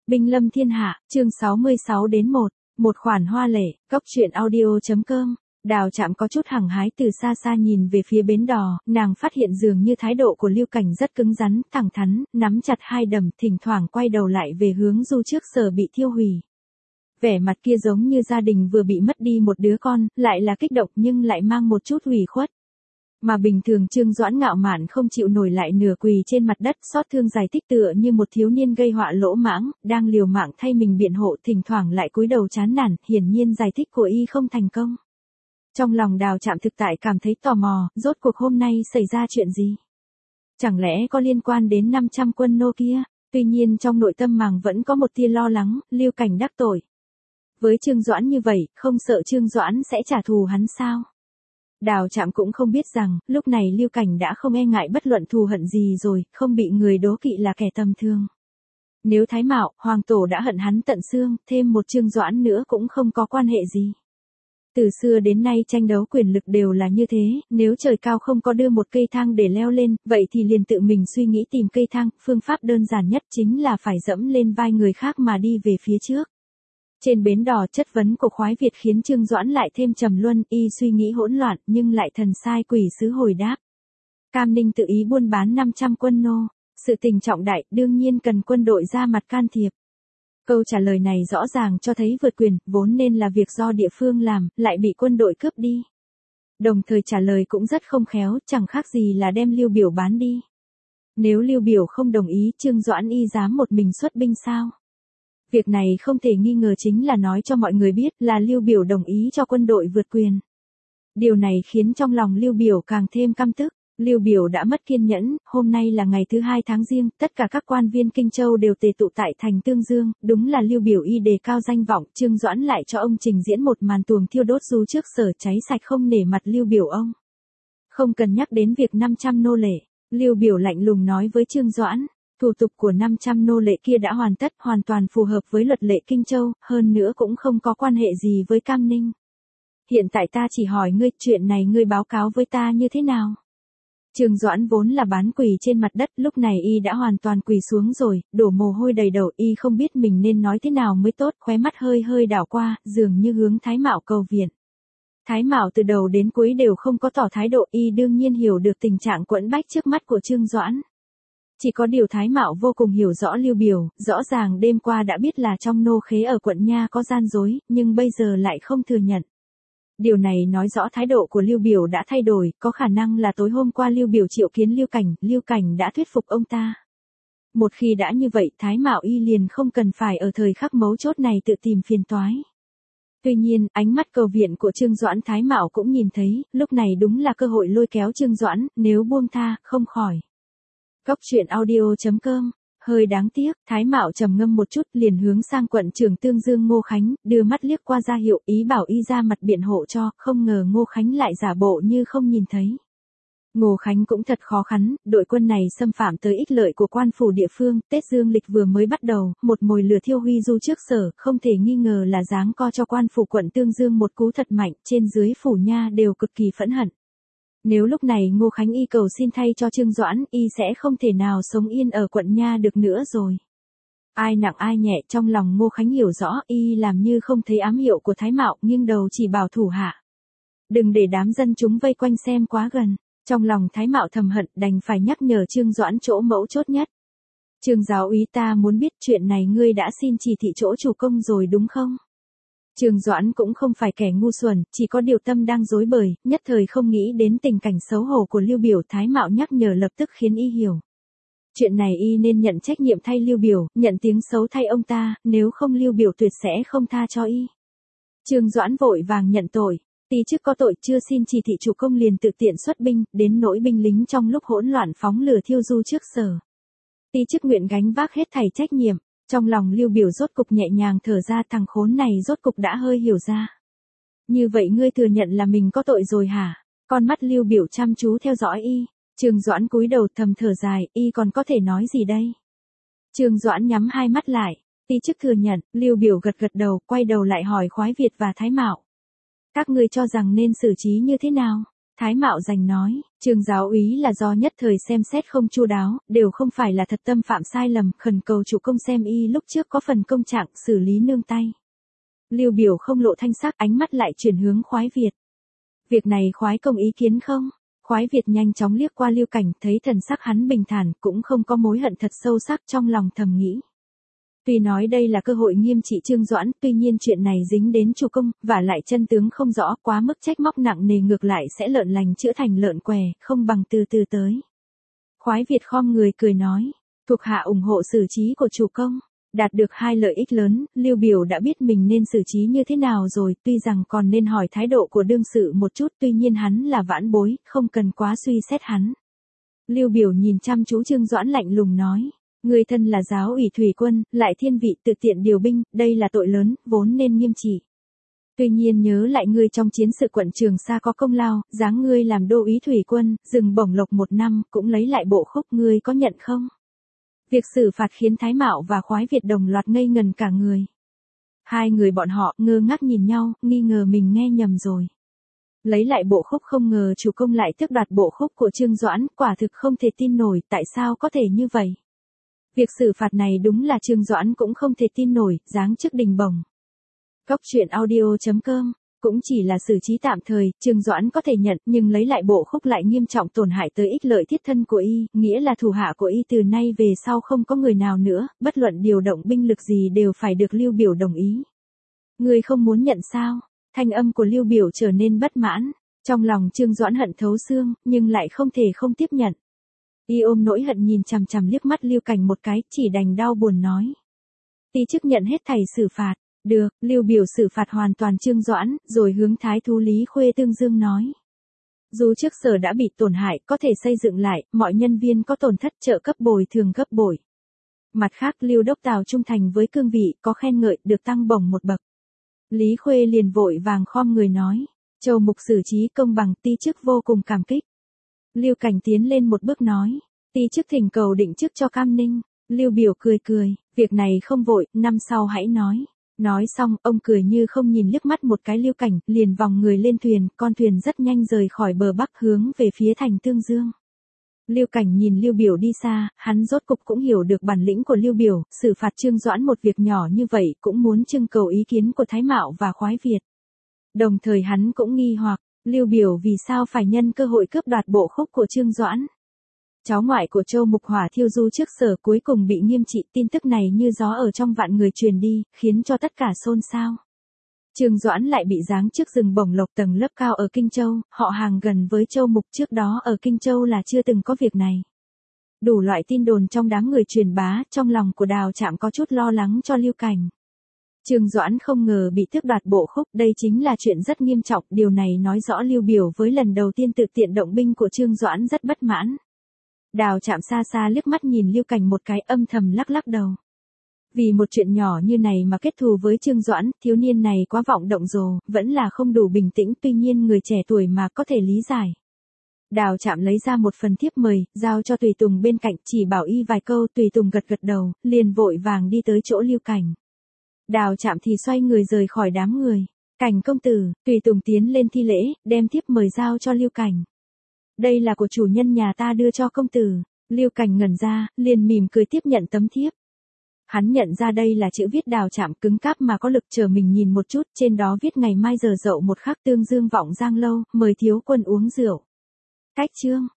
Binh lâm thiên hạ, chương 66 đến 1, một khoản hoa lệ, cốc truyện audio.com. Đào Trạm có chút hăng hái từ xa xa nhìn về phía bến đò, nàng phát hiện dường như thái độ của Lưu Cảnh rất cứng rắn, thẳng thắn, nắm chặt hai đầm, thỉnh thoảng quay đầu lại về hướng du trước sở bị thiêu hủy. Vẻ mặt kia giống như gia đình vừa bị mất đi một đứa con, lại là kích động nhưng lại mang một chút ủy khuất. Mà bình thường Trương Doãn ngạo mạn không chịu nổi lại nửa quỳ trên mặt đất, xót thương giải thích tựa như một thiếu niên gây họa lỗ mãng, đang liều mạng thay mình biện hộ, thỉnh thoảng lại cúi đầu chán nản, hiển nhiên giải thích của y không thành công. Trong lòng Đào Trạm thực tại cảm thấy tò mò, rốt cuộc hôm nay xảy ra chuyện gì? Chẳng lẽ có liên quan đến 500 quân nô kia? Tuy nhiên trong nội tâm nàng vẫn có một tia lo lắng, Lưu Cảnh đắc tội. Với Trương Doãn như vậy, không sợ Trương Doãn sẽ trả thù hắn sao? Đào Trạm cũng không biết rằng, lúc này Lưu Cảnh đã không e ngại bất luận thù hận gì rồi, không bị người đố kỵ là kẻ tầm thường. Nếu Thái Mạo, Hoàng Tổ đã hận hắn tận xương, thêm một Trương Doãn nữa cũng không có quan hệ gì. Từ xưa đến nay tranh đấu quyền lực đều là như thế, nếu trời cao không có đưa một cây thang để leo lên, vậy thì liền tự mình suy nghĩ tìm cây thang, phương pháp đơn giản nhất chính là phải dẫm lên vai người khác mà đi về phía trước. Trên bến đò chất vấn của Khoái Việt khiến Trương Doãn lại thêm trầm luân, y suy nghĩ hỗn loạn nhưng lại thần sai quỷ sứ hồi đáp. Cam Ninh tự ý buôn bán 500 quân nô, sự tình trọng đại đương nhiên cần quân đội ra mặt can thiệp. Câu trả lời này rõ ràng cho thấy vượt quyền, vốn nên là việc do địa phương làm, lại bị quân đội cướp đi. Đồng thời trả lời cũng rất không khéo, chẳng khác gì là đem Lưu Biểu bán đi. Nếu Lưu Biểu không đồng ý, Trương Doãn y dám một mình xuất binh sao? Việc này không thể nghi ngờ chính là nói cho mọi người biết là Lưu Biểu đồng ý cho quân đội vượt quyền. Điều này khiến trong lòng Lưu Biểu càng thêm căm tức. Lưu Biểu đã mất kiên nhẫn, hôm nay là ngày thứ 2 tháng Giêng, tất cả các quan viên Kinh Châu đều tề tụ tại thành Tương Dương, đúng là Lưu Biểu y đề cao danh vọng, Trương Doãn lại cho ông trình diễn một màn tuồng thiêu đốt du trước sở cháy sạch không nể mặt Lưu Biểu ông. Không cần nhắc đến việc 500 nô lệ, Lưu Biểu lạnh lùng nói với Trương Doãn. Thủ tục của 500 nô lệ kia đã hoàn tất, hoàn toàn phù hợp với luật lệ Kinh Châu, hơn nữa cũng không có quan hệ gì với Cam Ninh. Hiện tại ta chỉ hỏi ngươi, chuyện này ngươi báo cáo với ta như thế nào? Trương Doãn vốn là bán quỳ trên mặt đất, lúc này y đã hoàn toàn quỳ xuống rồi, đổ mồ hôi đầy đầu, y không biết mình nên nói thế nào mới tốt, khóe mắt hơi hơi đảo qua, dường như hướng Thái Mạo cầu viện. Thái Mạo từ đầu đến cuối đều không có tỏ thái độ, y đương nhiên hiểu được tình trạng quẫn bách trước mắt của Trương Doãn. Chỉ có điều Thái Mạo vô cùng hiểu rõ Lưu Biểu, rõ ràng đêm qua đã biết là trong nô khế ở quận Nha có gian dối, nhưng bây giờ lại không thừa nhận. Điều này nói rõ thái độ của Lưu Biểu đã thay đổi, có khả năng là tối hôm qua Lưu Biểu triệu kiến Lưu Cảnh đã thuyết phục ông ta. Một khi đã như vậy, Thái Mạo y liền không cần phải ở thời khắc mấu chốt này tự tìm phiền toái. Tuy nhiên, ánh mắt cầu viện của Trương Doãn Thái Mạo cũng nhìn thấy, lúc này đúng là cơ hội lôi kéo Trương Doãn, nếu buông tha, không khỏi. Cốc truyện audio.com. Hơi đáng tiếc, Thái Mạo trầm ngâm một chút liền hướng sang quận trưởng Tương Dương Ngô Khánh, đưa mắt liếc qua ra hiệu ý bảo y ra mặt biện hộ cho, không ngờ Ngô Khánh lại giả bộ như không nhìn thấy. Ngô Khánh cũng thật khó khăn, đội quân này xâm phạm tới ích lợi của quan phủ địa phương, Tết Dương lịch vừa mới bắt đầu, một mồi lửa thiêu huy du trước sở, không thể nghi ngờ là giáng co cho quan phủ quận Tương Dương một cú thật mạnh, trên dưới phủ nha đều cực kỳ phẫn hận. Nếu lúc này Ngô Khánh y cầu xin thay cho Trương Doãn, y sẽ không thể nào sống yên ở quận Nha được nữa rồi. Ai nặng ai nhẹ, trong lòng Ngô Khánh hiểu rõ, y làm như không thấy ám hiệu của Thái Mạo, nghiêng đầu chỉ bảo thủ hạ. Đừng để đám dân chúng vây quanh xem quá gần. Trong lòng Thái Mạo thầm hận, đành phải nhắc nhở Trương Doãn chỗ mấu chốt nhất. Trương giáo úy, ta muốn biết chuyện này ngươi đã xin chỉ thị chỗ chủ công rồi đúng không? Trương Doãn cũng không phải kẻ ngu xuẩn, chỉ có điều tâm đang rối bời, nhất thời không nghĩ đến tình cảnh xấu hổ của Lưu Biểu. Thái Mạo nhắc nhở lập tức khiến y hiểu. Chuyện này y nên nhận trách nhiệm thay Lưu Biểu, nhận tiếng xấu thay ông ta, nếu không Lưu Biểu tuyệt sẽ không tha cho y. Trương Doãn vội vàng nhận tội, tí chức có tội chưa xin chỉ thị chủ công liền tự tiện xuất binh, đến nỗi binh lính trong lúc hỗn loạn phóng lửa thiêu du trước sở. Tí chức nguyện gánh vác hết thảy trách nhiệm. Trong lòng Lưu Biểu rốt cục nhẹ nhàng thở ra, thằng khốn này rốt cục đã hơi hiểu ra. Như vậy ngươi thừa nhận là mình có tội rồi hả? Con mắt Lưu Biểu chăm chú theo dõi y. Trương Doãn cúi đầu thầm thở dài, y còn có thể nói gì đây? Trương Doãn nhắm hai mắt lại, tí chức thừa nhận, Lưu Biểu gật gật đầu, quay đầu lại hỏi Khoái Việt và Thái Mạo. Các ngươi cho rằng nên xử trí như thế nào? Thái Mạo Dành nói, Trương giáo úy là do nhất thời xem xét không chu đáo, đều không phải là thật tâm phạm sai lầm, khẩn cầu chủ công xem y lúc trước có phần công trạng xử lý nương tay. Lưu Biểu không lộ thanh sắc, ánh mắt lại chuyển hướng Khoái Việt. Việc này Khoái công ý kiến không? Khoái Việt nhanh chóng liếc qua Lưu Cảnh, thấy thần sắc hắn bình thản, cũng không có mối hận thật sâu sắc, trong lòng thầm nghĩ. Tuy nói đây là cơ hội nghiêm trị Trương Doãn, tuy nhiên chuyện này dính đến chủ công, và lại chân tướng không rõ, quá mức trách móc nặng nề ngược lại sẽ lợn lành chữa thành lợn què, không bằng từ từ tới. Khoái Việt khom người cười nói, thuộc hạ ủng hộ xử trí của chủ công. Đạt được hai lợi ích lớn, Lưu Biểu đã biết mình nên xử trí như thế nào rồi, tuy rằng còn nên hỏi thái độ của đương sự một chút, tuy nhiên hắn là vãn bối, không cần quá suy xét hắn. Lưu Biểu nhìn chăm chú Trương Doãn lạnh lùng nói, người thân là giáo ủy thủy quân, lại thiên vị tự tiện điều binh, đây là tội lớn, vốn nên nghiêm trị. Tuy nhiên nhớ lại ngươi trong chiến sự quận Trường Sa có công lao, giáng ngươi làm đô úy thủy quân, dừng bổng lộc 1 năm, cũng lấy lại bộ khúc, ngươi có nhận không? Việc xử phạt khiến Thái Mạo và Khoái Việt đồng loạt ngây ngần cả người. Hai người bọn họ ngơ ngác nhìn nhau, nghi ngờ mình nghe nhầm rồi. Lấy lại bộ khúc, không ngờ chủ công lại tước đoạt bộ khúc của Trương Doãn, quả thực không thể tin nổi, tại sao có thể như vậy? Việc xử phạt này đúng là Trương Doãn cũng không thể tin nổi, giáng chức đình bổng. Cóc truyện audio.com, cũng chỉ là xử trí tạm thời, Trương Doãn có thể nhận, nhưng lấy lại bộ khúc lại nghiêm trọng tổn hại tới ích lợi thiết thân của y, nghĩa là thủ hạ của y từ nay về sau không có người nào nữa, bất luận điều động binh lực gì đều phải được Lưu Biểu đồng ý. Người không muốn nhận sao? Thanh âm của Lưu Biểu trở nên bất mãn, trong lòng Trương Doãn hận thấu xương, nhưng lại không thể không tiếp nhận. Y ôm nỗi hận nhìn chằm chằm liếc mắt Lưu Cảnh một cái, chỉ đành đau buồn nói. Ti chức nhận hết thảy xử phạt. Được, Lưu Biểu xử phạt hoàn toàn Trương Doãn, rồi hướng Thái thú Lý Khuê tương dương nói. Dù trước sở đã bị tổn hại, có thể xây dựng lại, mọi nhân viên có tổn thất trợ cấp bồi thường gấp bội. Mặt khác Lưu Đốc Tào trung thành với cương vị, có khen ngợi, được tăng bổng 1 bậc. Lý Khuê liền vội vàng khom người nói. Châu mục xử trí công bằng, ti chức vô cùng cảm kích. Lưu Cảnh tiến lên một bước nói. Ti chức thỉnh cầu định chức cho Cam Ninh. Lưu Biểu cười cười, việc này không vội, năm sau hãy nói. Nói xong, ông cười như không nhìn liếc mắt một cái Lưu Cảnh, liền vòng người lên thuyền, con thuyền rất nhanh rời khỏi bờ bắc hướng về phía thành Tương Dương. Lưu Cảnh nhìn Lưu Biểu đi xa, hắn rốt cục cũng hiểu được bản lĩnh của Lưu Biểu, xử phạt Trương Doãn một việc nhỏ như vậy cũng muốn trưng cầu ý kiến của Thái Mạo và Khoái Việt. Đồng thời hắn cũng nghi hoặc, Lưu Biểu vì sao phải nhân cơ hội cướp đoạt bộ khúc của Trương Doãn. Cháu ngoại của Châu Mục Hỏa thiêu du trước sở cuối cùng bị nghiêm trị, tin tức này như gió ở trong vạn người truyền đi, khiến cho tất cả xôn xao. Trương Doãn lại bị giáng chức rừng bổng lộc tầng lớp cao ở Kinh Châu, họ hàng gần với Châu Mục trước đó ở Kinh Châu là chưa từng có việc này. Đủ loại tin đồn trong đám người truyền bá, trong lòng của Đào Trạm có chút lo lắng cho Lưu Cảnh. Trương Doãn không ngờ bị tước đoạt bộ khúc, đây chính là chuyện rất nghiêm trọng, điều này nói rõ Lưu Biểu với lần đầu tiên tự tiện động binh của Trương Doãn rất bất mãn. Đào Trạm xa xa liếc mắt nhìn Lưu Cảnh một cái, âm thầm lắc lắc đầu. Vì một chuyện nhỏ như này mà kết thù với Trương Doãn, thiếu niên này quá vọng động rồi, vẫn là không đủ bình tĩnh, tuy nhiên người trẻ tuổi mà có thể lý giải. Đào Trạm lấy ra một phần thiếp mời, giao cho Tùy Tùng bên cạnh, chỉ bảo y vài câu, Tùy Tùng gật gật đầu, liền vội vàng đi tới chỗ Lưu Cảnh. Đào Trạm thì xoay người rời khỏi đám người. Cảnh công tử, Tùy Tùng tiến lên thi lễ, đem thiếp mời giao cho Lưu Cảnh. Đây là của chủ nhân nhà ta đưa cho công tử. Lưu Cảnh ngẩn ra, liền mỉm cười tiếp nhận tấm thiếp. Hắn nhận ra đây là chữ viết Đào Trạm cứng cáp mà có lực, chờ mình nhìn một chút, trên đó viết ngày mai giờ dậu một khắc Tương Dương vọng Giang lâu, mời thiếu quân uống rượu. Cách chương